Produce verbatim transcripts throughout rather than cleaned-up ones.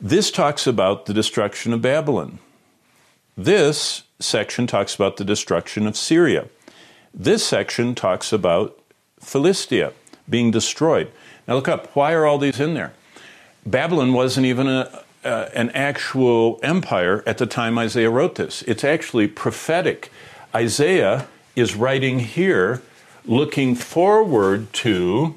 This talks about the destruction of Babylon. This section talks about the destruction of Syria. This section talks about Philistia being destroyed. Now look up, why are all these in there? Babylon wasn't even a, uh, an actual empire at the time Isaiah wrote this. It's actually prophetic. Isaiah is writing here looking forward to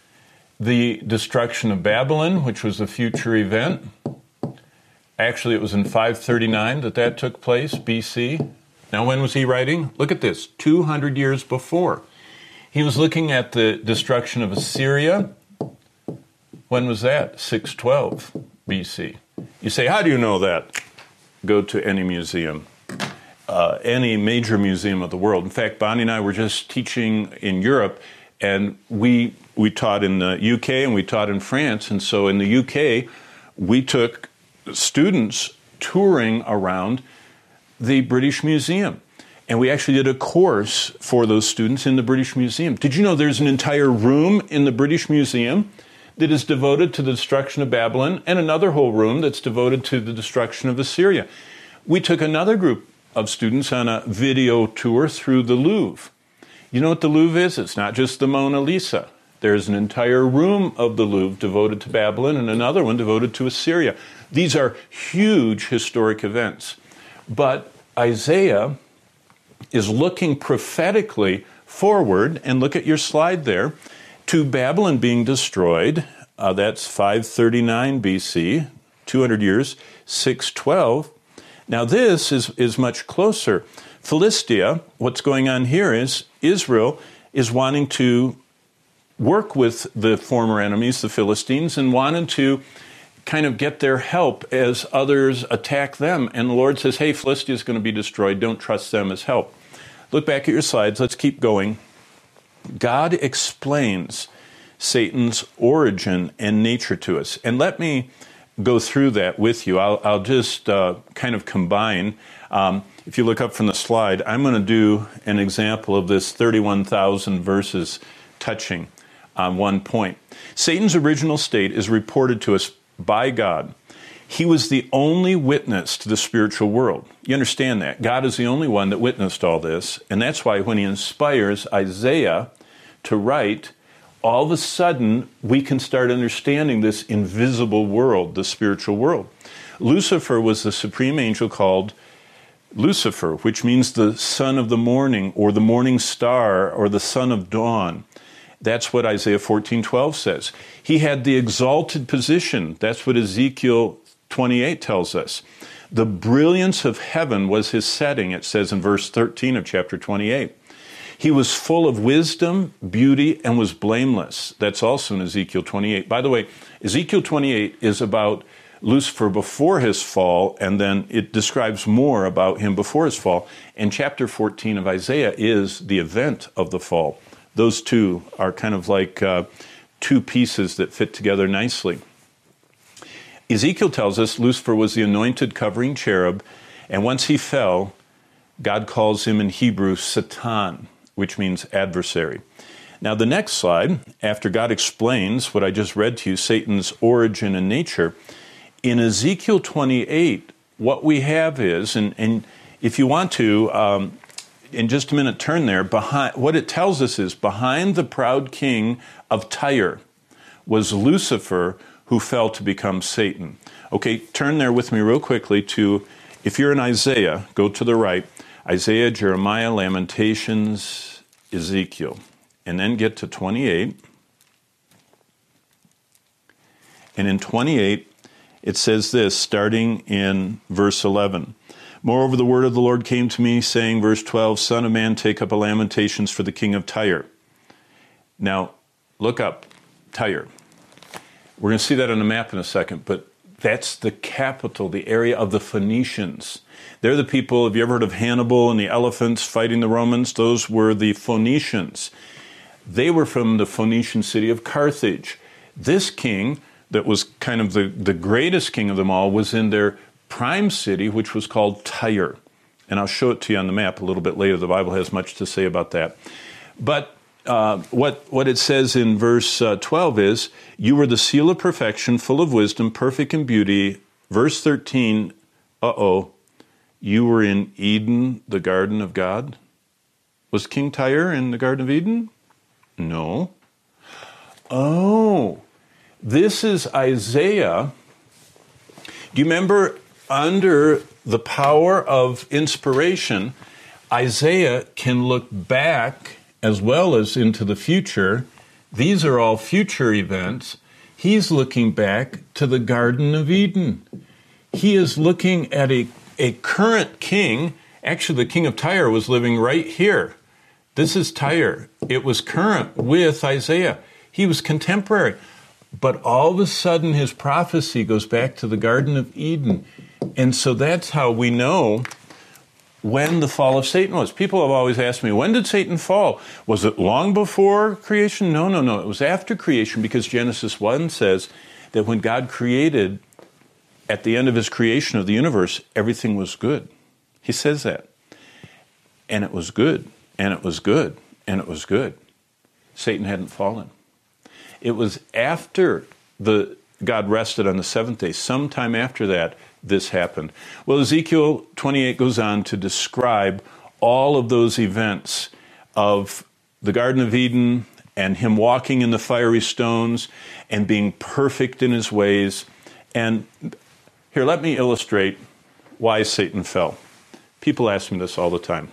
the destruction of Babylon, which was a future event. Actually, it was in five thirty-nine that that took place, B C. Now, when was he writing? Look at this, two hundred years before. He was looking at the destruction of Assyria. When was that? six twelve B C. You say, how do you know that? Go to any museum, uh, any major museum of the world. In fact, Bonnie and I were just teaching in Europe, and we we taught in the U K and we taught in France. And so in the U K, we took students touring around the British Museum. And we actually did a course for those students in the British Museum. Did you know there's an entire room in the British Museum that is devoted to the destruction of Babylon, and another whole room that's devoted to the destruction of Assyria? We took another group of students on a video tour through the Louvre. You know what the Louvre is? It's not just the Mona Lisa. There's an entire room of the Louvre devoted to Babylon and another one devoted to Assyria. These are huge historic events. But Isaiah is looking prophetically forward, and look at your slide there, to Babylon being destroyed. Uh, that's five thirty-nine B C, two hundred years, six twelve. Now this is, is much closer. Philistia, what's going on here is Israel is wanting to work with the former enemies, the Philistines, and wanting to kind of get their help as others attack them. And the Lord says, hey, Philistia is going to be destroyed. Don't trust them as help. Look back at your slides. Let's keep going. God explains Satan's origin and nature to us. And let me go through that with you. I'll, I'll just uh, kind of combine. Um, if you look up from the slide, I'm going to do an example of this thirty-one thousand verses touching on one point. Satan's original state is reported to us by God. He was the only witness to the spiritual world. You understand that? God is the only one that witnessed all this, and that's why when he inspires Isaiah to write, all of a sudden we can start understanding this invisible world, the spiritual world. Lucifer was the supreme angel called Lucifer, which means the son of the morning, or the morning star, or the son of dawn. That's what Isaiah fourteen twelve says. He had the exalted position. That's what Ezekiel twenty-eight tells us. The brilliance of heaven was his setting, it says in verse thirteen of chapter twenty-eight. He was full of wisdom, beauty, and was blameless. That's also in Ezekiel twenty-eight. By the way, Ezekiel twenty-eight is about Lucifer before his fall, and then it describes more about him before his fall. And chapter fourteen of Isaiah is the event of the fall. Those two are kind of like uh, two pieces that fit together nicely. Ezekiel tells us Lucifer was the anointed covering cherub, and once he fell, God calls him in Hebrew Satan, which means adversary. Now the next slide, after God explains what I just read to you, Satan's origin and nature, in Ezekiel twenty-eight, what we have is, and, and if you want to, um, in just a minute, turn there. Behind, what it tells us is, behind the proud king of Tyre was Lucifer, who fell to become Satan. Okay, turn there with me real quickly to, if you're in Isaiah, go to the right, Isaiah, Jeremiah, Lamentations, Ezekiel, and then get to twenty-eight. And in twenty-eight, it says this, starting in verse eleven. Moreover, the word of the Lord came to me, saying, verse twelve, Son of man, take up a lamentations for the king of Tyre. Now, look up, Tyre. We're going to see that on the map in a second, but that's the capital, the area of the Phoenicians. They're the people, have you ever heard of Hannibal and the elephants fighting the Romans? Those were the Phoenicians. They were from the Phoenician city of Carthage. This king, that was kind of the, the greatest king of them all, was in their prime city, which was called Tyre. And I'll show it to you on the map a little bit later. The Bible has much to say about that. But uh, what, what it says in verse uh, twelve is, you were the seal of perfection, full of wisdom, perfect in beauty, Verse thirteen, uh-oh, you were in Eden, the garden of God? Was King Tyre in the Garden of Eden? No. Oh, this is Isaiah. Do you remember, under the power of inspiration, Isaiah can look back as well as into the future. These are all future events. He's looking back to the Garden of Eden. He is looking at a, a current king. Actually, the king of Tyre was living right here. This is Tyre. It was current with Isaiah. He was contemporary. But all of a sudden, his prophecy goes back to the Garden of Eden. And so that's how we know when the fall of Satan was. People have always asked me, when did Satan fall? Was it long before creation? No, no, no. It was after creation, because Genesis one says that when God created, at the end of his creation of the universe, everything was good. He says that. And it was good, and it was good, and it was good. Satan hadn't fallen. It was after the God rested on the seventh day, sometime after that, this happened. Well, Ezekiel twenty-eight goes on to describe all of those events of the Garden of Eden and him walking in the fiery stones and being perfect in his ways. And here, let me illustrate why Satan fell. People ask me this all the time.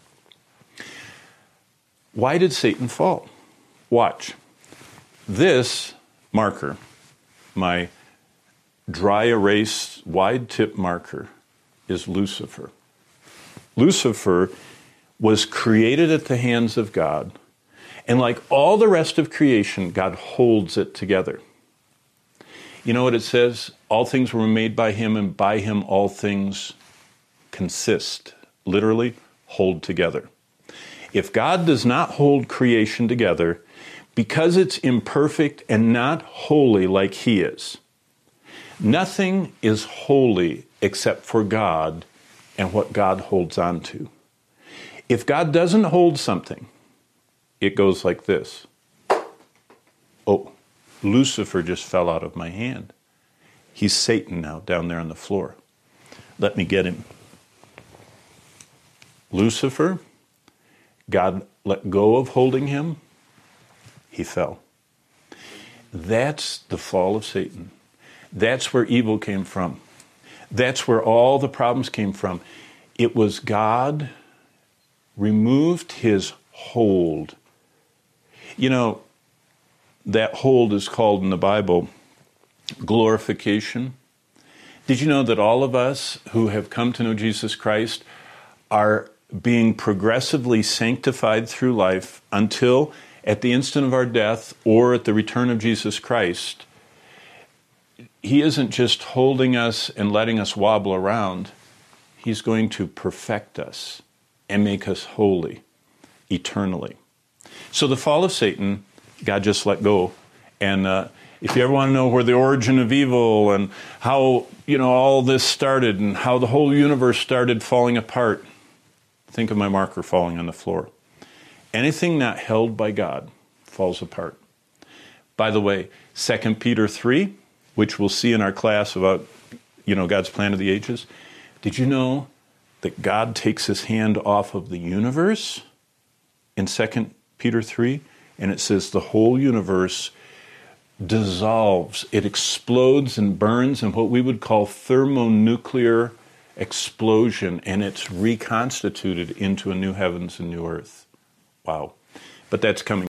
Why did Satan fall? Watch. This marker, my dry erase wide tip marker, is Lucifer. Lucifer was created at the hands of God, and like all the rest of creation, God holds it together. You know what it says? All things were made by him, and by him all things consist. Literally, hold together. If God does not hold creation together, because it's imperfect and not holy like he is, nothing is holy except for God and what God holds on to. If God doesn't hold something, it goes like this. Oh, Lucifer just fell out of my hand. He's Satan now down there on the floor. Let me get him. Lucifer, God let go of holding him. He fell. That's the fall of Satan. That's where evil came from. That's where all the problems came from. It was God removed his hold. You know, that hold is called in the Bible glorification. Did you know that all of us who have come to know Jesus Christ are being progressively sanctified through life until at the instant of our death or at the return of Jesus Christ? He isn't just holding us and letting us wobble around. He's going to perfect us and make us holy eternally. So the fall of Satan, God just let go. And uh, if you ever want to know where the origin of evil and how, you know, all this started and how the whole universe started falling apart, think of my marker falling on the floor. Anything not held by God falls apart. By the way, Second Peter three, which we'll see in our class about, you know, God's plan of the ages. Did you know that God takes his hand off of the universe in Second Peter three? And it says the whole universe dissolves. It explodes and burns in what we would call thermonuclear explosion, and it's reconstituted into a new heavens and new earth. Wow. But that's coming.